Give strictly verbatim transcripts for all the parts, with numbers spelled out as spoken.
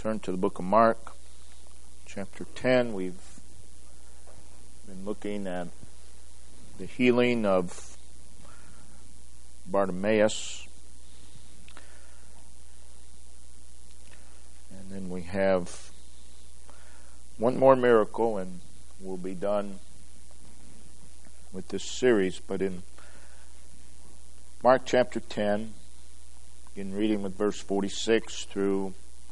Turn to the book of Mark, chapter ten. We've been looking at the healing of Bartimaeus. And then we have one more miracle and we'll be done with this series. But in Mark chapter ten, begin reading with verse forty-six through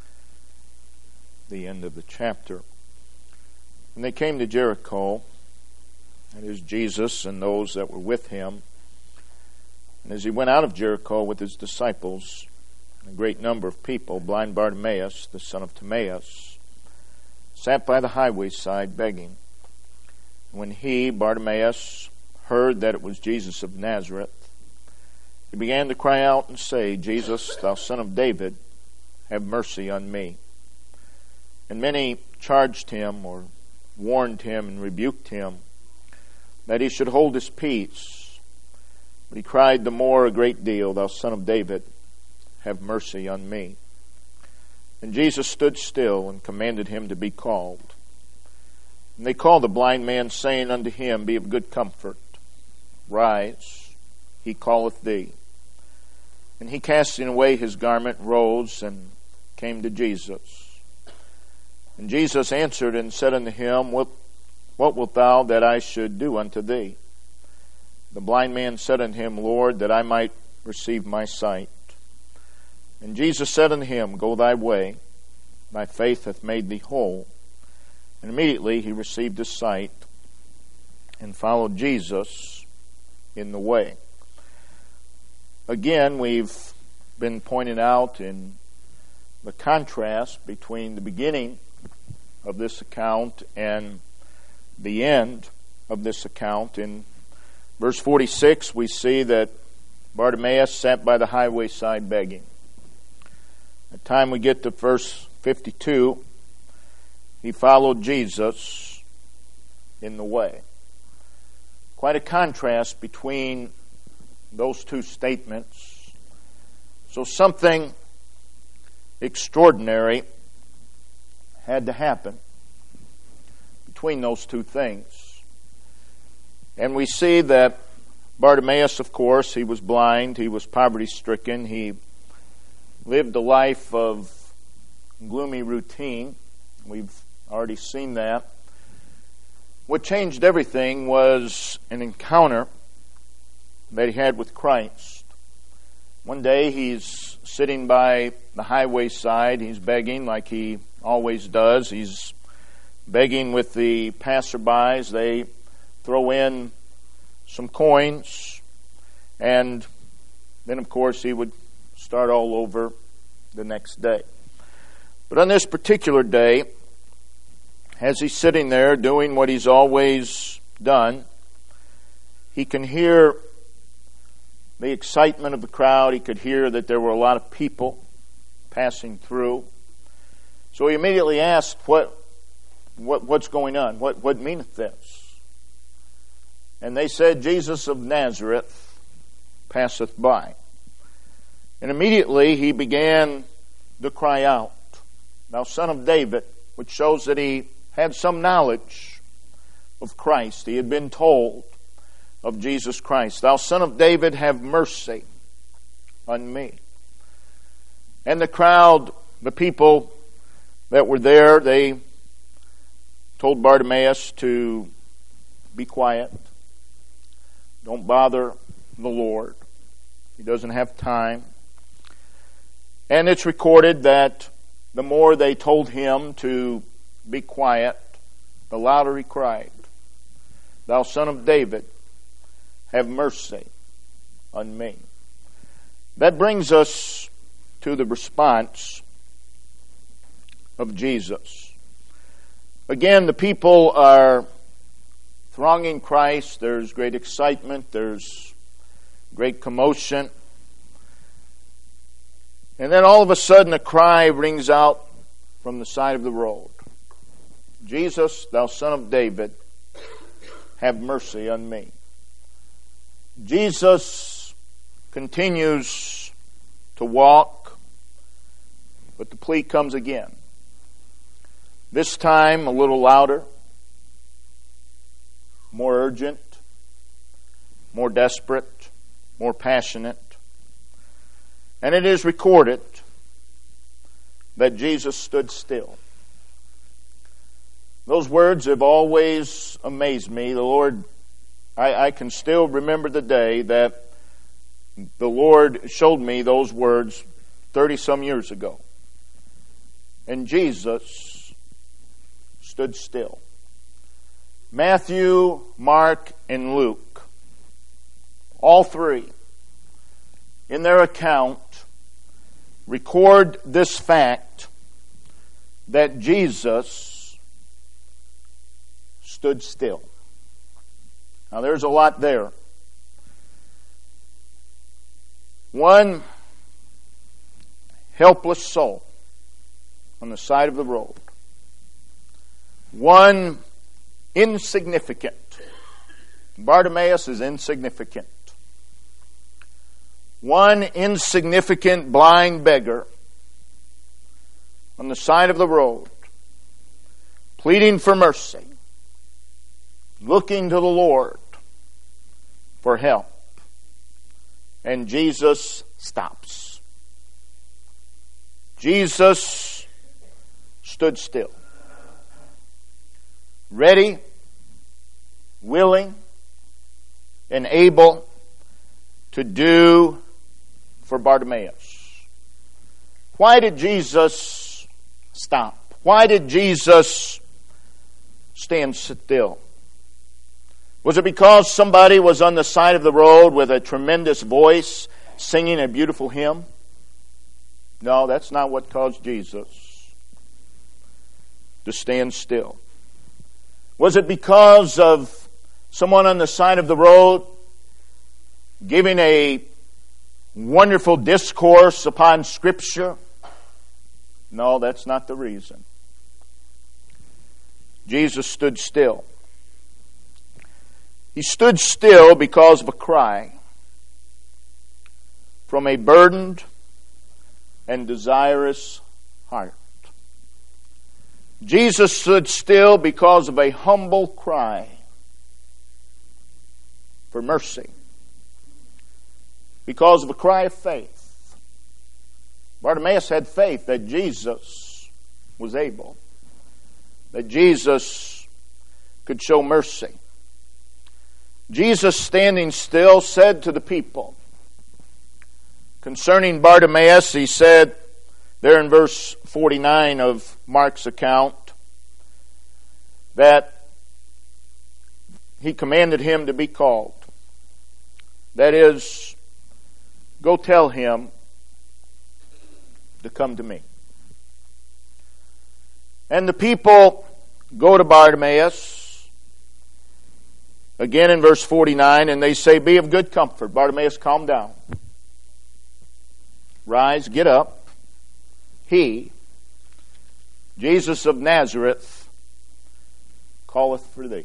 the end of the chapter. When they came to Jericho, that is Jesus and those that were with him, and as he went out of Jericho with his disciples, a great number of people, blind Bartimaeus, the son of Timaeus, sat by the highway side begging. When he, Bartimaeus, heard that it was Jesus of Nazareth, he began to cry out and say, Jesus, thou son of David, have mercy on me. And many charged him or warned him and rebuked him that he should hold his peace. But he cried the more a great deal, thou son of David, have mercy on me. And Jesus stood still and commanded him to be called. And they called the blind man, saying unto him, Be of good comfort, rise, he calleth thee. And he, casting away his garment, rose and came to Jesus. And Jesus answered and said unto him, What, what wilt thou that I should do unto thee? The blind man said unto him, Lord, that I might receive my sight. And Jesus said unto him, Go thy way, thy faith hath made thee whole. And immediately he received his sight and followed Jesus in the way. Again, we've been pointing out in the contrast between the beginning of this account and the end of this account. In verse forty-six, we see that Bartimaeus sat by the highway side begging. By the time we get to verse fifty-two, he followed Jesus in the way. Quite a contrast between those two statements. So something extraordinary had to happen between those two things. And we see that Bartimaeus, of course, he was blind, he was poverty-stricken, he lived a life of gloomy routine. We've already seen that. What changed everything was an encounter that he had with Christ. One day he's sitting by the highway side, he's begging like he always does. He's begging with the passerbys. They throw in some coins, and then of course he would start all over the next day. But on this particular day, as he's sitting there doing what he's always done, he can hear the excitement of the crowd. He could hear that there were a lot of people passing through. So he immediately asked, what, what, what's going on? What, what meaneth this? And they said, Jesus of Nazareth passeth by. And immediately he began to cry out, Thou son of David, which shows that he had some knowledge of Christ. He had been told of Jesus Christ. Thou son of David, have mercy on me. And the crowd, the people that were there, they told Bartimaeus to be quiet. Don't bother the Lord. He doesn't have time. And it's recorded that the more they told him to be quiet, the louder he cried, Thou son of David, have mercy on me. That brings us to the response of Jesus. Again, the people are thronging Christ. There's great excitement. There's great commotion. And then all of a sudden a cry rings out from the side of the road. Jesus, thou son of David, have mercy on me. Jesus continues to walk, but the plea comes again. This time a little louder, more urgent, more desperate, more passionate. And it is recorded that Jesus stood still. Those words have always amazed me. The Lord, I, I can still remember the day that the Lord showed me those words thirty some years ago. And Jesus stood still. Matthew, Mark, and Luke, all three, in their account, record this fact that Jesus stood still. Now there's a lot there. One helpless soul on the side of the road. One insignificant. Bartimaeus is insignificant. One insignificant blind beggar on the side of the road, pleading for mercy, looking to the Lord for help. And Jesus stops. Jesus stood still. Ready, willing, and able to do for Bartimaeus. Why did Jesus stop? Why did Jesus stand still? Was it because somebody was on the side of the road with a tremendous voice singing a beautiful hymn? No, that's not what caused Jesus to stand still. Was it because of someone on the side of the road giving a wonderful discourse upon Scripture? No, that's not the reason. Jesus stood still. He stood still because of a cry from a burdened and desirous heart. Jesus stood still because of a humble cry for mercy. Because of a cry of faith. Bartimaeus had faith that Jesus was able. That Jesus could show mercy. Jesus, standing still, said to the people, concerning Bartimaeus, he said, there in verse forty-nine of Mark's account, that he commanded him to be called. That is, go tell him to come to me. And the people go to Bartimaeus, again in verse forty-nine, and they say, be of good comfort. Bartimaeus, calm down. Rise, get up. He, Jesus of Nazareth, calleth for thee.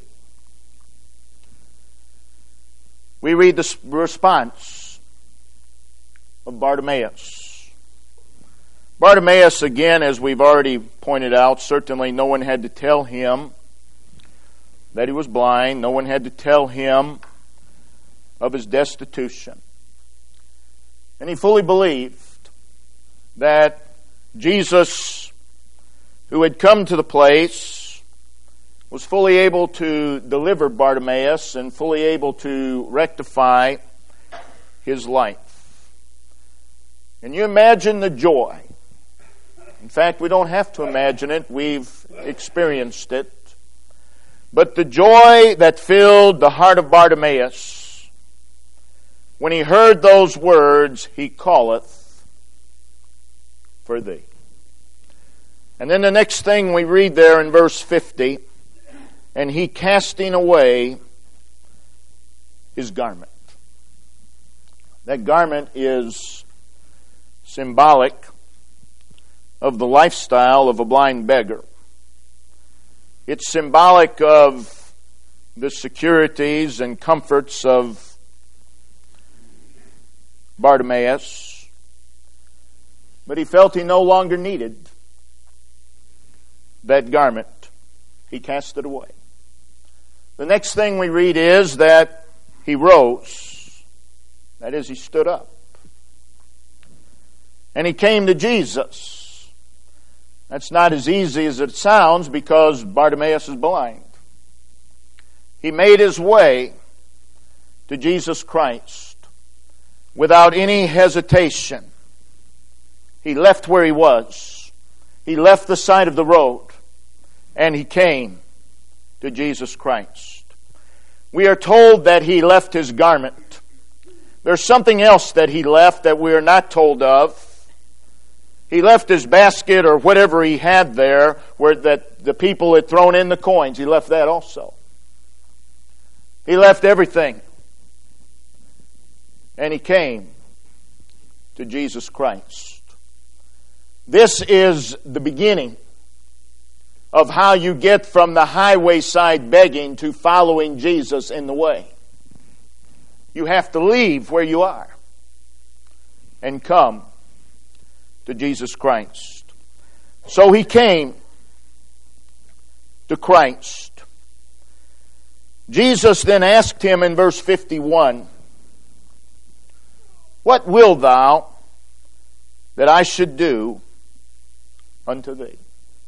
We read the response of Bartimaeus. Bartimaeus, again, as we've already pointed out, certainly no one had to tell him that he was blind. No one had to tell him of his destitution. And he fully believed that Jesus, who had come to the place, was fully able to deliver Bartimaeus and fully able to rectify his life. And you imagine the joy. In fact, we don't have to imagine it. We've experienced it. But the joy that filled the heart of Bartimaeus when he heard those words, he calleth for thee. And then the next thing we read there in verse fifty, and he casting away his garment. That garment is symbolic of the lifestyle of a blind beggar. It's symbolic of the securities and comforts of Bartimaeus. But he felt he no longer needed that garment, he cast it away. The next thing we read is that he rose. That is, he stood up. And he came to Jesus. That's not as easy as it sounds because Bartimaeus is blind. He made his way to Jesus Christ without any hesitation. He left where he was. He left the side of the road and he came to Jesus Christ. We are told that he left his garment. There's something else that he left that we are not told of. He left his basket or whatever he had there where that the people had thrown in the coins. He left that also. He left everything. And he came to Jesus Christ. This is the beginning of how you get from the highway side begging to following Jesus in the way. You have to leave where you are and come to Jesus Christ. So he came to Christ. Jesus then asked him in verse fifty-one, "What wilt thou that I should do unto thee?"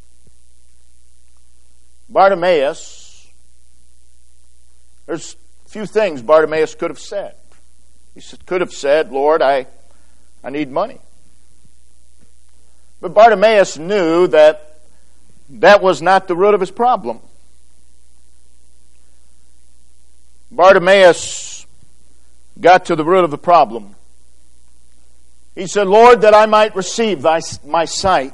Bartimaeus, there's a few things Bartimaeus could have said. He could have said, "Lord, I, I need money." But Bartimaeus knew that that was not the root of his problem. Bartimaeus got to the root of the problem. He said, "Lord, that I might receive thy, my sight."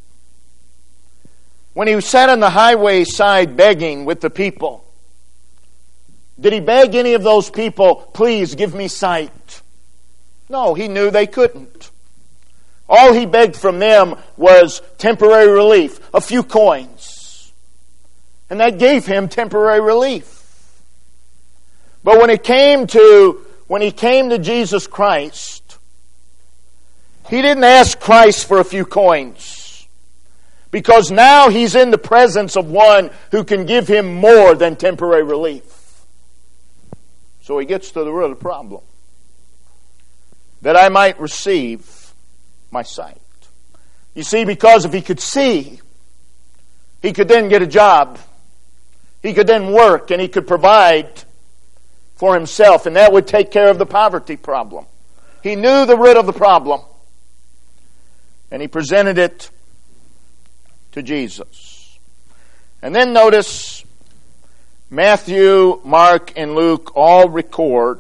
When he sat on the highway side begging with the people, did he beg any of those people, "Please give me sight"? No, he knew they couldn't. All he begged from them was temporary relief, a few coins. And that gave him temporary relief. But when it came to, when he came to Jesus Christ, he didn't ask Christ for a few coins. Because now he's in the presence of one who can give him more than temporary relief. So he gets to the root of the problem. That I might receive my sight. You see, because if he could see, he could then get a job. He could then work and he could provide for himself, and that would take care of the poverty problem. He knew the root of the problem, and he presented it to Jesus. And then notice Matthew, Mark, and Luke all record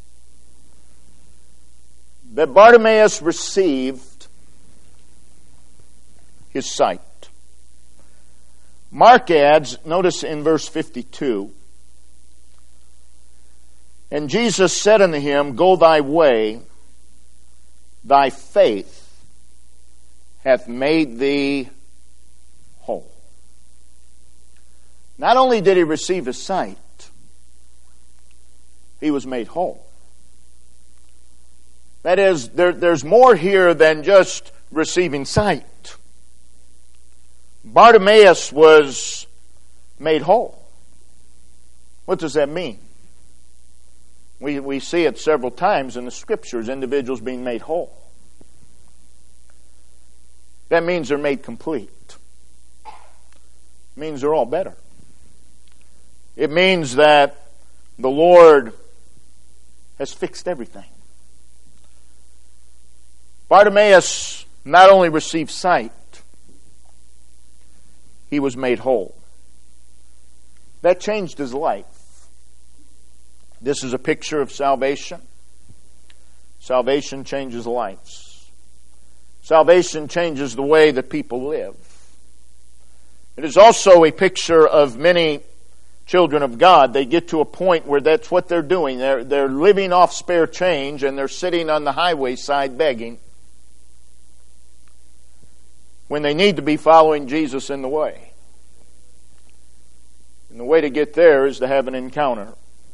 that Bartimaeus received his sight. Mark adds, notice in verse fifty-two, "And Jesus said unto him, Go thy way, thy faith hath made thee whole." Not only did he receive his sight, he was made whole. That is, there, there's more here than just receiving sight. Bartimaeus was made whole. What does that mean? We, we see it several times in the Scriptures, individuals being made whole. That means they're made complete. It means they're all better. It means that the Lord has fixed everything. Bartimaeus not only received sight, he was made whole. That changed his life. This is a picture of salvation. Salvation changes lives. Salvation changes the way that people live. It is also a picture of many children of God. They get to a point where that's what they're doing. They're, they're living off spare change and they're sitting on the highway side begging when they need to be following Jesus in the way. And the way to get there is to have an encounter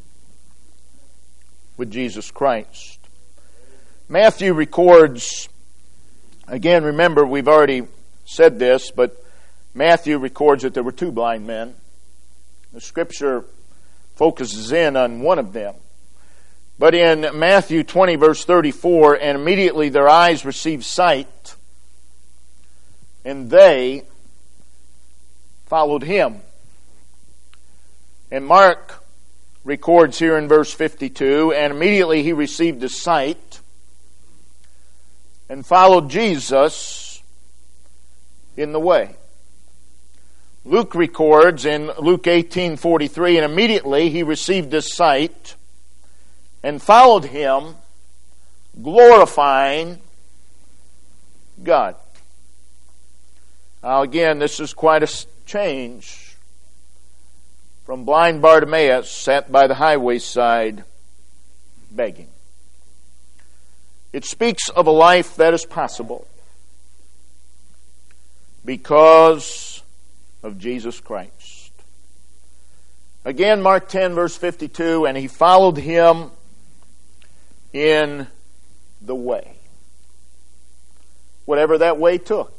with Jesus Christ. Matthew records, again, remember we've already said this, but Matthew records that there were two blind men. The Scripture focuses in on one of them. But in Matthew twenty, verse thirty-four, and immediately their eyes received sight, and they followed him. And Mark records here in verse fifty-two, and immediately he received his sight and followed Jesus in the way. Luke records in Luke eighteen forty-three, and immediately he received his sight and followed him, glorifying God. Now again, this is quite a change from blind Bartimaeus sat by the highway side begging. It speaks of a life that is possible because of Jesus Christ. Again, Mark ten, verse fifty-two, and he followed him in the way. Whatever that way took.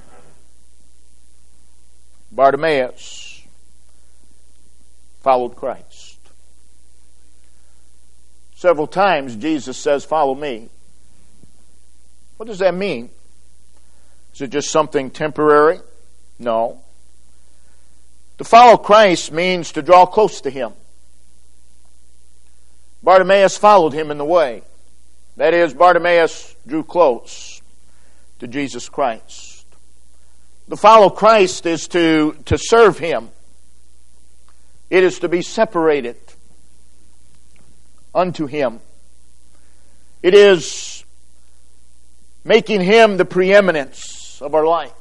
Bartimaeus followed Christ. Several times Jesus says, "Follow me." What does that mean? Is it just something temporary? No. To follow Christ means to draw close to Him. Bartimaeus followed Him in the way. That is, Bartimaeus drew close to Jesus Christ. To follow Christ is to, to serve Him. It is to be separated unto Him. It is making Him the preeminence of our life.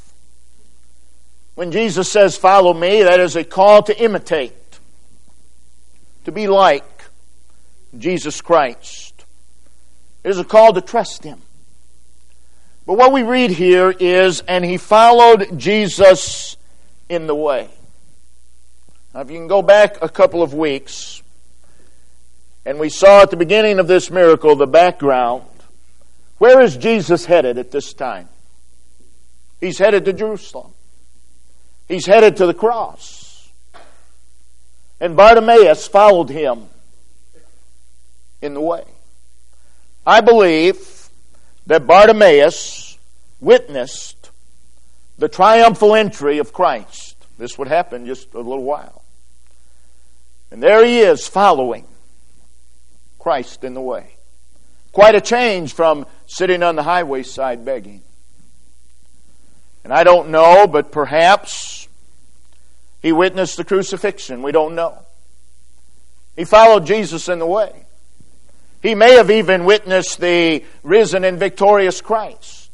When Jesus says, "Follow me," that is a call to imitate, to be like Jesus Christ. It is a call to trust Him. But what we read here is, and he followed Jesus in the way. Now, if you can go back a couple of weeks, and we saw at the beginning of this miracle the background. Where is Jesus headed at this time? He's headed to Jerusalem. He's headed to the cross. And Bartimaeus followed him in the way. I believe that Bartimaeus witnessed the triumphal entry of Christ. This would happen just a little while. And there he is following Christ in the way. Quite a change from sitting on the highway side begging. And I don't know, but perhaps he witnessed the crucifixion. We don't know. He followed Jesus in the way. He may have even witnessed the risen and victorious Christ.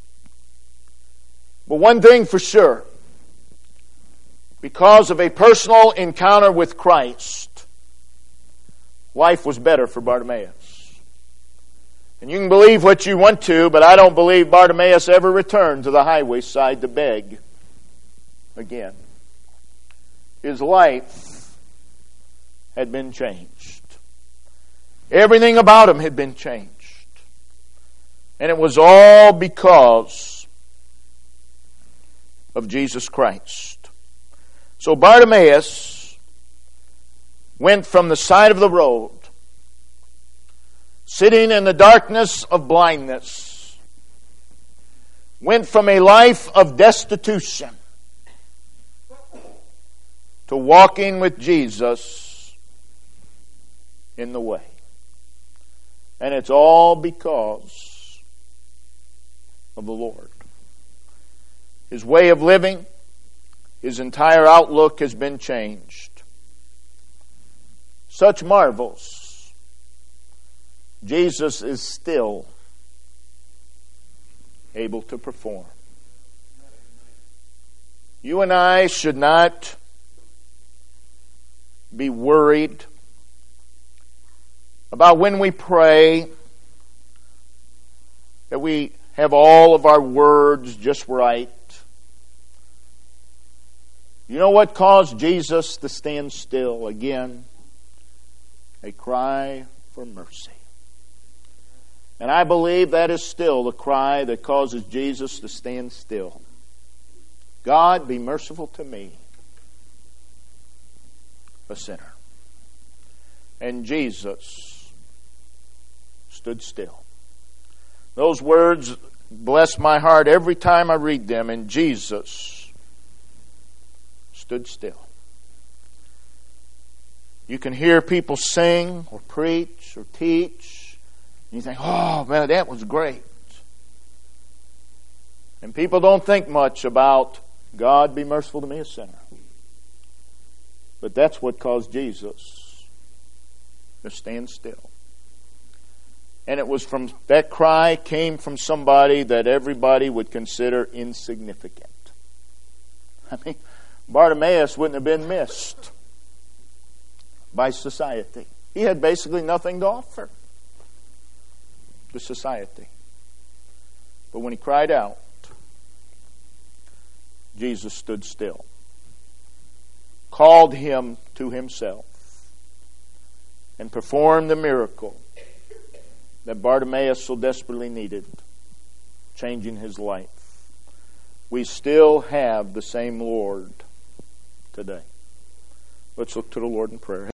But one thing for sure, because of a personal encounter with Christ, life was better for Bartimaeus. And you can believe what you want to, but I don't believe Bartimaeus ever returned to the highway side to beg again. His life had been changed. Everything about him had been changed. And it was all because of Jesus Christ. So Bartimaeus went from the side of the road, sitting in the darkness of blindness, went from a life of destitution to walking with Jesus in the way. And it's all because of the Lord. His way of living, his entire outlook has been changed. Such marvels Jesus is still able to perform. You and I should not be worried about when we pray that we have all of our words just right. You know what caused Jesus to stand still again? A cry for mercy. And I believe that is still the cry that causes Jesus to stand still. God, be merciful to me, a sinner. And Jesus stood still. Those words bless my heart every time I read them. And Jesus stood still. You can hear people sing or preach or teach. And you think, oh man, that was great. And people don't think much about, God, be merciful to me, a sinner. But that's what caused Jesus to stand still. And it was from, that cry came from somebody that everybody would consider insignificant. I mean, Bartimaeus wouldn't have been missed by society. He had basically nothing to offer to society. But when he cried out, Jesus stood still, called him to himself, and performed the miracle that Bartimaeus so desperately needed, changing his life. We still have the same Lord today. Let's look to the Lord in prayer.